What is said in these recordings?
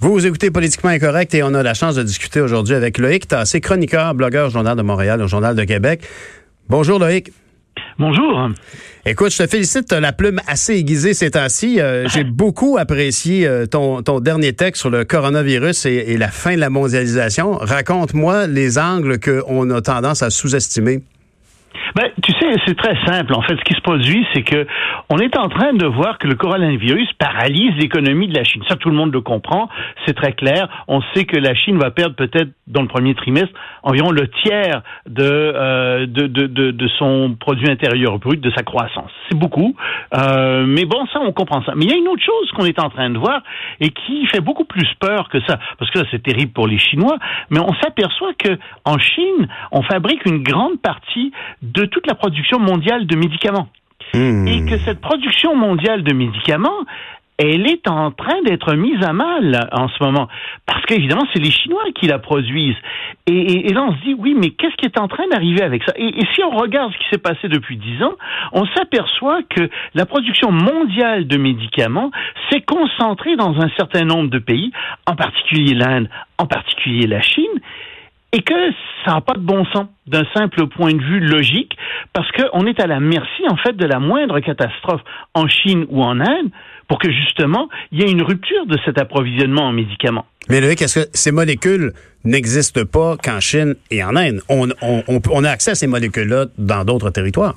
Vous écoutez Politiquement Incorrect et on a la chance de discuter aujourd'hui avec Loïc Tassé, chroniqueur, blogueur, Journal de Montréal, au Journal de Québec. Bonjour Loïc. Bonjour. Écoute, je te félicite, tu as la plume assez aiguisée ces temps-ci. J'ai beaucoup apprécié ton dernier texte sur le coronavirus et la fin de la mondialisation. Raconte-moi les angles qu'on a tendance à sous-estimer. Ben, tu sais, c'est très simple. En fait, ce qui se produit, c'est que on est en train de voir que le coronavirus paralyse l'économie de la Chine. Ça, tout le monde le comprend. C'est très clair. On sait que la Chine va perdre peut-être dans le premier trimestre environ le tiers de son produit intérieur brut, de sa croissance. C'est beaucoup. Mais bon, ça, on comprend ça. Mais il y a une autre chose qu'on est en train de voir et qui fait beaucoup plus peur que ça. Parce que là, c'est terrible pour les Chinois. Mais on s'aperçoit que en Chine, on fabrique une grande partie de toute la production mondiale de médicaments. Et que cette production mondiale de médicaments, elle est en train d'être mise à mal en ce moment. Parce qu'évidemment, c'est les Chinois qui la produisent. Et là, on se dit, oui, mais qu'est-ce qui est en train d'arriver avec ça? Et si on regarde ce qui s'est passé depuis 10 ans, on s'aperçoit que la production mondiale de médicaments s'est concentrée dans un certain nombre de pays, en particulier l'Inde, en particulier la Chine, et que ça n'a pas de bon sens d'un simple point de vue logique, parce qu'on est à la merci, en fait, de la moindre catastrophe en Chine ou en Inde, pour que, justement, il y ait une rupture de cet approvisionnement en médicaments. Mais Loïc, est-ce que ces molécules n'existent pas qu'en Chine et en Inde? On a accès à ces molécules-là dans d'autres territoires?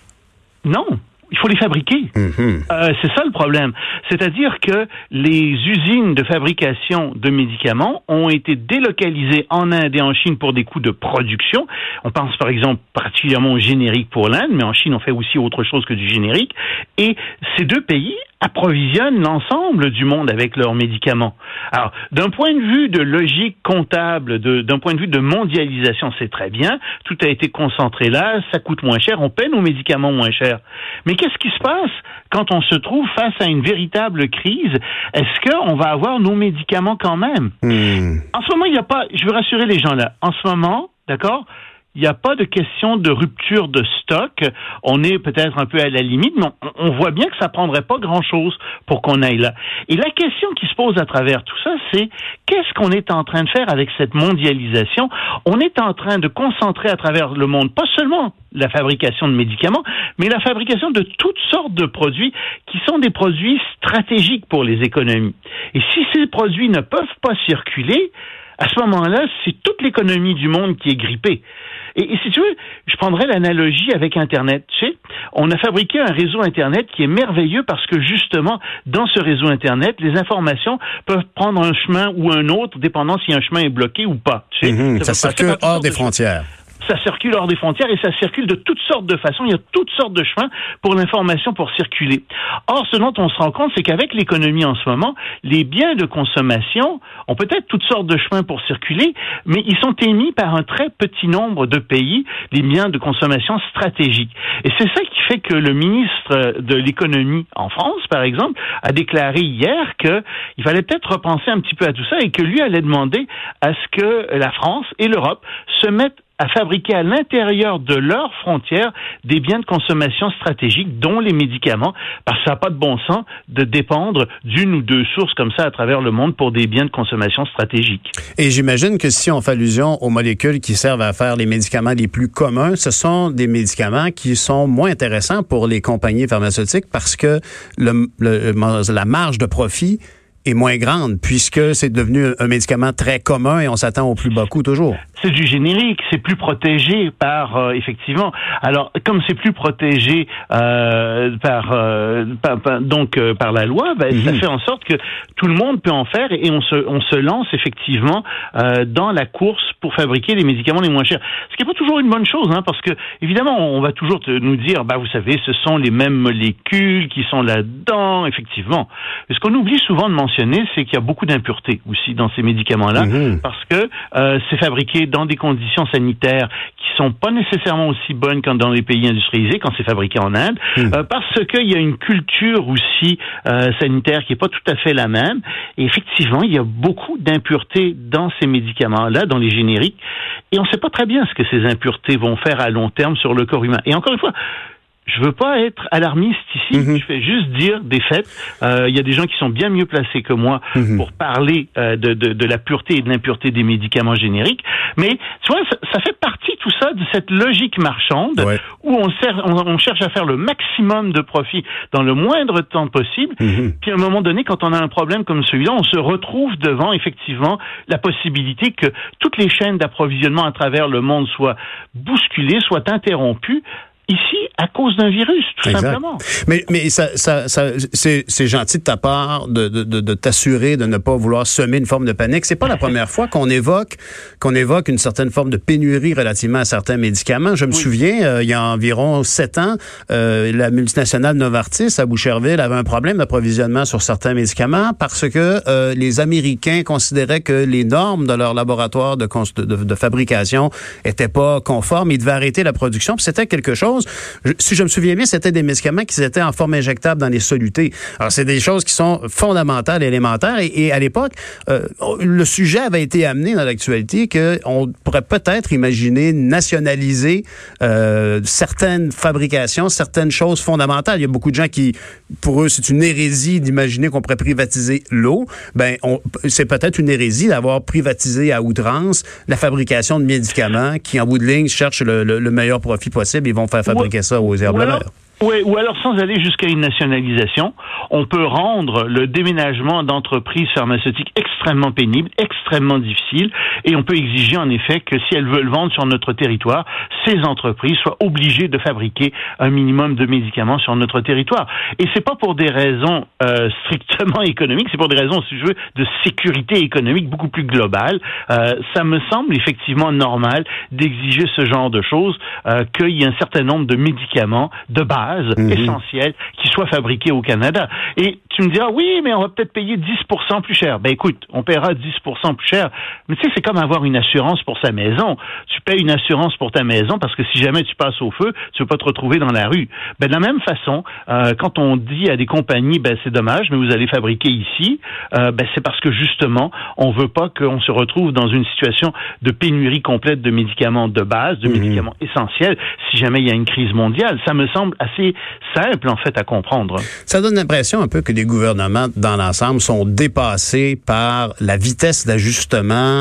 Non. Il faut les fabriquer. C'est ça le problème. C'est-à-dire que les usines de fabrication de médicaments ont été délocalisées en Inde et en Chine pour des coûts de production. On pense par exemple particulièrement au générique pour l'Inde, mais en Chine on fait aussi autre chose que du générique. Et ces deux pays approvisionnent l'ensemble du monde avec leurs médicaments. Alors, d'un point de vue de logique comptable, d'un point de vue de mondialisation, c'est très bien. Tout a été concentré là, ça coûte moins cher, on paie nos médicaments moins cher. Mais qu'est-ce qui se passe quand on se trouve face à une véritable crise? Est-ce qu'on va avoir nos médicaments quand même? En ce moment, il n'y a pas, je veux rassurer les gens là, en ce moment, d'accord? Il n'y a pas de question de rupture de stock. On est peut-être un peu à la limite, mais on voit bien que ça prendrait pas grand-chose pour qu'on aille là. Et la question qui se pose à travers tout ça, c'est qu'est-ce qu'on est en train de faire avec cette mondialisation? On est en train de concentrer à travers le monde, pas seulement la fabrication de médicaments, mais la fabrication de toutes sortes de produits qui sont des produits stratégiques pour les économies. Et si ces produits ne peuvent pas circuler, à ce moment-là, c'est toute l'économie du monde qui est grippée. Et si tu veux, je prendrais l'analogie avec Internet. Tu sais, on a fabriqué un réseau Internet qui est merveilleux parce que justement, dans ce réseau Internet, les informations peuvent prendre un chemin ou un autre, dépendant si un chemin est bloqué ou pas. Tu sais, ça circule hors des frontières. Ça circule hors des frontières et ça circule de toutes sortes de façons. Il y a toutes sortes de chemins pour l'information pour circuler. Or, ce dont on se rend compte, c'est qu'avec l'économie en ce moment, les biens de consommation ont peut-être toutes sortes de chemins pour circuler, mais ils sont émis par un très petit nombre de pays, les biens de consommation stratégiques. Et c'est ça qui fait que le ministre de l'économie en France, par exemple, a déclaré hier qu'il fallait peut-être repenser un petit peu à tout ça et que lui allait demander à ce que la France et l'Europe se mettent à fabriquer à l'intérieur de leurs frontières des biens de consommation stratégiques, dont les médicaments, parce que ça n'a pas de bon sens de dépendre d'une ou deux sources comme ça à travers le monde pour des biens de consommation stratégiques. Et j'imagine que si on fait allusion aux molécules qui servent à faire les médicaments les plus communs, ce sont des médicaments qui sont moins intéressants pour les compagnies pharmaceutiques parce que la marge de profit est moins grande puisque c'est devenu un médicament très commun et on s'attend au plus bas coût toujours. C'est du générique, c'est plus protégé par effectivement. Alors comme c'est plus protégé par la loi, ça fait en sorte que tout le monde peut en faire et on se lance effectivement dans la course pour fabriquer les médicaments les moins chers. Ce qui n'est pas toujours une bonne chose, hein, parce que évidemment on va toujours nous dire, vous savez, ce sont les mêmes molécules qui sont là-dedans, effectivement. Et ce qu'on oublie souvent de mentionner, c'est qu'il y a beaucoup d'impuretés aussi dans ces médicaments-là, parce que c'est fabriqué dans des conditions sanitaires qui sont pas nécessairement aussi bonnes que dans les pays industrialisés, quand c'est fabriqué en Inde, parce qu'il y a une culture aussi sanitaire qui est pas tout à fait la même. Et effectivement, il y a beaucoup d'impuretés dans ces médicaments-là, dans les génériques, et on sait pas très bien ce que ces impuretés vont faire à long terme sur le corps humain. Et encore une fois, je veux pas être alarmiste ici. Je vais juste dire des faits. Il y a des gens qui sont bien mieux placés que moi pour parler de la pureté et de l'impureté des médicaments génériques. Mais tu vois, ça fait partie tout ça de cette logique marchande où on cherche à faire le maximum de profit dans le moindre temps possible. Puis à un moment donné, quand on a un problème comme celui-là, on se retrouve devant effectivement la possibilité que toutes les chaînes d'approvisionnement à travers le monde soient bousculées, soient interrompues. Ici, à cause d'un virus, tout simplement. Mais ça c'est gentil de ta part de t'assurer de ne pas vouloir semer une forme de panique. C'est pas la première fois qu'on évoque une certaine forme de pénurie relativement à certains médicaments. Je me souviens, il y a environ 7 ans, la multinationale Novartis à Boucherville avait un problème d'approvisionnement sur certains médicaments parce que les Américains considéraient que les normes de leur laboratoire de fabrication étaient pas conformes. Ils devaient arrêter la production. Puis c'était quelque chose. Si je me souviens bien, c'était des médicaments qui étaient en forme injectable dans les solutés. Alors, c'est des choses qui sont fondamentales, élémentaires. Et à l'époque, le sujet avait été amené dans l'actualité qu'on pourrait peut-être imaginer nationaliser certaines fabrications, certaines choses fondamentales. Il y a beaucoup de gens qui, pour eux, c'est une hérésie d'imaginer qu'on pourrait privatiser l'eau. C'est peut-être une hérésie d'avoir privatisé à outrance la fabrication de médicaments qui, en bout de ligne, cherchent le meilleur profit possible. Ils vont faire fabriquer ça aux herbes verts. Oui, ou alors sans aller jusqu'à une nationalisation, on peut rendre le déménagement d'entreprises pharmaceutiques extrêmement pénible, extrêmement difficile, et on peut exiger en effet que si elles veulent vendre sur notre territoire, ces entreprises soient obligées de fabriquer un minimum de médicaments sur notre territoire. Et c'est pas pour des raisons strictement économiques, c'est pour des raisons, si je veux, de sécurité économique beaucoup plus globale. Ça me semble effectivement normal d'exiger ce genre de choses, qu'il y ait un certain nombre de médicaments de base essentiel qui soit fabriqué au Canada. Et tu me diras, oui, mais on va peut-être payer 10% plus cher. Ben écoute, on paiera 10% plus cher. Mais tu sais, c'est comme avoir une assurance pour sa maison. Tu payes une assurance pour ta maison parce que si jamais tu passes au feu, tu veux pas te retrouver dans la rue. Ben de la même façon, quand on dit à des compagnies, ben c'est dommage, mais vous allez fabriquer ici, ben c'est parce que justement, on veut pas qu'on se retrouve dans une situation de pénurie complète de médicaments de base, de médicaments essentiels, si jamais il y a une crise mondiale. Ça me semble assez simple, en fait, à comprendre. Ça donne l'impression un peu que les gouvernements, dans l'ensemble, sont dépassés par la vitesse d'ajustement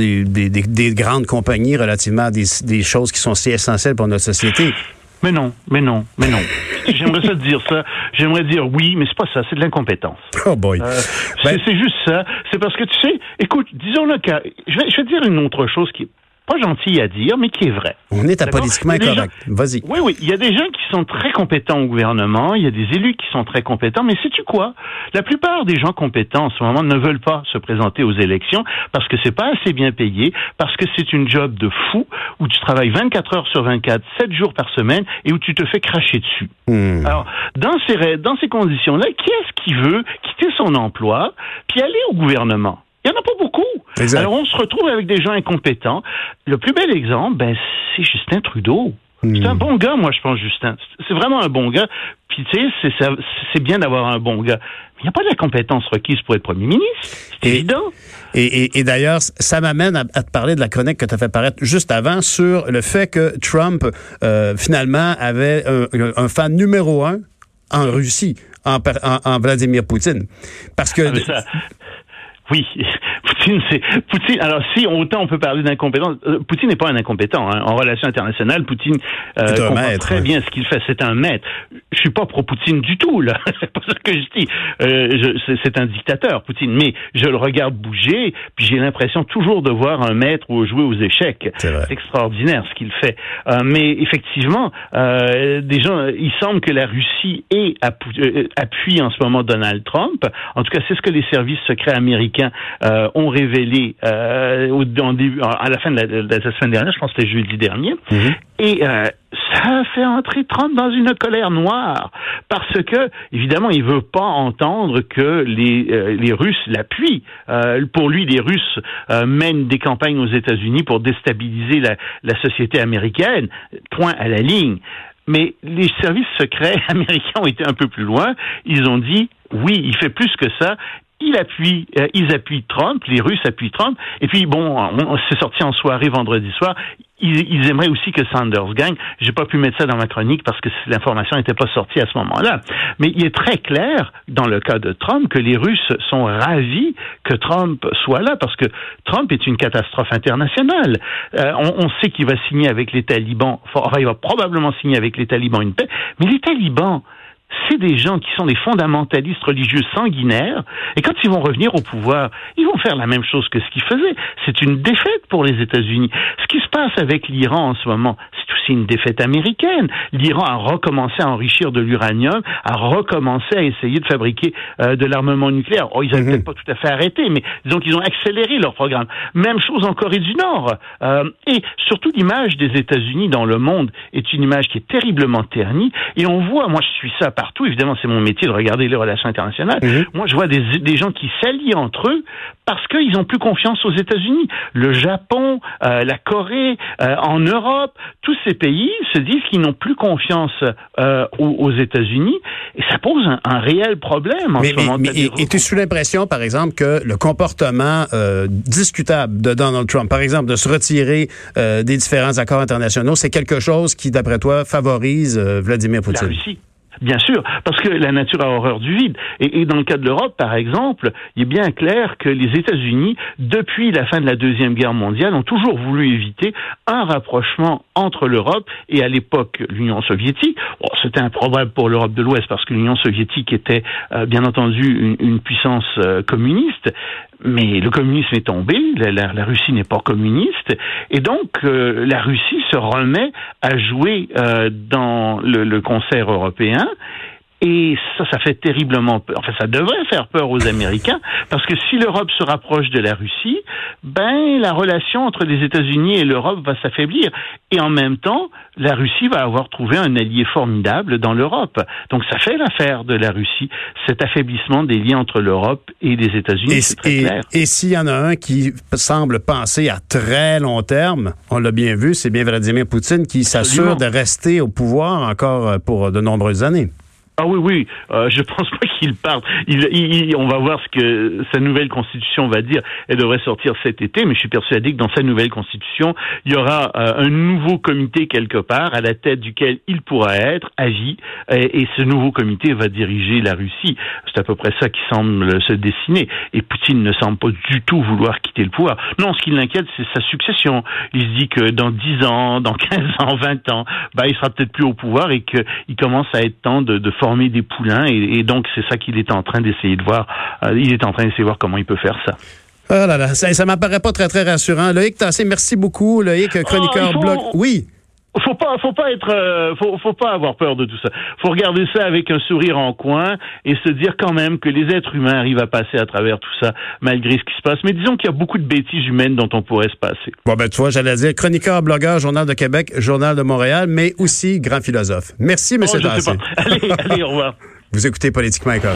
des grandes compagnies relativement à des choses qui sont si essentielles pour notre société. Mais non. J'aimerais ça dire ça. J'aimerais dire oui, mais c'est pas ça. C'est de l'incompétence. Oh boy. C'est juste ça. C'est parce que, tu sais, écoute, disons-le que... Je vais te dire une autre chose qui est pas gentil à dire, mais qui est vrai. On est apolitiquement incorrect. Vas-y. Oui. Il y a des gens qui sont très compétents au gouvernement, il y a des élus qui sont très compétents, mais sais-tu quoi? La plupart des gens compétents en ce moment ne veulent pas se présenter aux élections parce que c'est pas assez bien payé, parce que c'est une job de fou où tu travailles 24 heures sur 24, 7 jours par semaine et où tu te fais cracher dessus. Alors, dans ces conditions-là, qui est-ce qui veut quitter son emploi puis aller au gouvernement? Il n'y en a pas beaucoup. Exact. Alors, on se retrouve avec des gens incompétents. Le plus bel exemple, c'est Justin Trudeau. C'est un bon gars, moi, je pense, Justin. C'est vraiment un bon gars. Puis, tu sais, c'est bien d'avoir un bon gars. Mais il n'y a pas de la compétence requise pour être premier ministre. C'est évident. Et d'ailleurs, ça m'amène à te parler de la chronique que tu as fait paraître juste avant sur le fait que Trump, finalement, avait un fan numéro 1 en Russie, en Vladimir Poutine. Parce que... Oui, Poutine. Alors si autant on peut parler d'incompétence, Poutine n'est pas un incompétent en relations internationales. Poutine comprend très bien ce qu'il fait. C'est un maître. Je suis pas pro Poutine du tout là. C'est pas ça que je dis. C'est un dictateur, Poutine. Mais je le regarde bouger, puis j'ai l'impression toujours de voir un maître jouer aux échecs. C'est extraordinaire ce qu'il fait. Mais effectivement, il semble que la Russie appuie en ce moment Donald Trump. En tout cas, c'est ce que les services secrets américains ont révélé à la fin de la semaine dernière, je pense que c'était jeudi dernier, et ça a fait entrer Trump dans une colère noire, parce que, évidemment, il veut pas entendre que les Russes l'appuient. Pour lui, les Russes mènent des campagnes aux États-Unis pour déstabiliser la société américaine, point à la ligne. Mais les services secrets américains ont été un peu plus loin. Ils ont dit, oui, il fait plus que ça. Ils appuient Trump, les Russes appuient Trump, et puis bon, c'est sorti en soirée vendredi soir, ils aimeraient aussi que Sanders gagne. J'ai pas pu mettre ça dans ma chronique parce que l'information n'était pas sortie à ce moment-là. Mais il est très clair, dans le cas de Trump, que les Russes sont ravis que Trump soit là parce que Trump est une catastrophe internationale. On sait qu'il va signer avec les talibans, il va probablement signer avec les talibans une paix, mais les talibans, c'est des gens qui sont des fondamentalistes religieux sanguinaires, et quand ils vont revenir au pouvoir, ils vont faire la même chose que ce qu'ils faisaient. C'est une défaite pour les États-Unis. Ce qui se passe avec l'Iran en ce moment, c'est aussi une défaite américaine. L'Iran a recommencé à enrichir de l'uranium, a recommencé à essayer de fabriquer de l'armement nucléaire. Ils n'avaient peut-être pas tout à fait arrêté, mais disons qu'ils ont accéléré leur programme. Même chose en Corée du Nord. Et surtout, l'image des États-Unis dans le monde est une image qui est terriblement ternie, et on voit, moi je suis ça partout, évidemment c'est mon métier de regarder les relations internationales, moi je vois des gens qui s'allient entre eux parce qu'ils n'ont plus confiance aux États-Unis. Le Japon, la Corée, en Europe, tous ces pays se disent qu'ils n'ont plus confiance aux États-Unis, et ça pose un réel problème en ce moment. Et tu es sous l'impression, par exemple, que le comportement discutable de Donald Trump, par exemple, de se retirer des différents accords internationaux, c'est quelque chose qui, d'après toi, favorise Vladimir Poutine? La Russie. Bien sûr, parce que la nature a horreur du vide. Et dans le cas de l'Europe, par exemple, il est bien clair que les États-Unis, depuis la fin de la Deuxième Guerre mondiale, ont toujours voulu éviter un rapprochement entre l'Europe et, à l'époque, l'Union soviétique. Bon, c'était improbable pour l'Europe de l'Ouest parce que l'Union soviétique était, bien entendu, une puissance communiste. Mais le communisme est tombé, la Russie n'est pas communiste, et donc la Russie se remet à jouer dans le concert européen. Et ça fait terriblement peur. Enfin, ça devrait faire peur aux Américains, parce que si l'Europe se rapproche de la Russie, la relation entre les États-Unis et l'Europe va s'affaiblir. Et en même temps, la Russie va avoir trouvé un allié formidable dans l'Europe. Donc ça fait l'affaire de la Russie, cet affaiblissement des liens entre l'Europe et les États-Unis, c'est très clair. Et s'il y en a un qui semble penser à très long terme, on l'a bien vu, c'est bien Vladimir Poutine qui s'assure de rester au pouvoir encore pour de nombreuses années. Ah oui, je pense pas qu'il parte. On va voir ce que sa nouvelle constitution va dire. Elle devrait sortir cet été, mais je suis persuadé que dans sa nouvelle constitution, il y aura un nouveau comité quelque part, à la tête duquel il pourra être à vie, et ce nouveau comité va diriger la Russie. C'est à peu près ça qui semble se dessiner. Et Poutine ne semble pas du tout vouloir quitter le pouvoir. Non, ce qui l'inquiète, c'est sa succession. Il se dit que dans 10 ans, dans 15 ans, 20 ans, il sera peut-être plus au pouvoir et qu'il commence à être temps de former des poulains, et donc c'est ça qu'il est en train d'essayer de voir. Il est en train d'essayer de voir comment il peut faire ça. Oh là là, ça m'apparaît pas très, très rassurant. Loïc Tassé, merci beaucoup. Loïc, chroniqueur blog. Oui. Faut pas avoir peur de tout ça. Faut regarder ça avec un sourire en coin et se dire quand même que les êtres humains arrivent à passer à travers tout ça, malgré ce qui se passe. Mais disons qu'il y a beaucoup de bêtises humaines dont on pourrait se passer. Bon, tu vois, j'allais dire chroniqueur, blogueur, Journal de Québec, Journal de Montréal, mais aussi grand philosophe. Merci, M. Tassé. Allez, au revoir. Vous écoutez Politiquement Incorrect.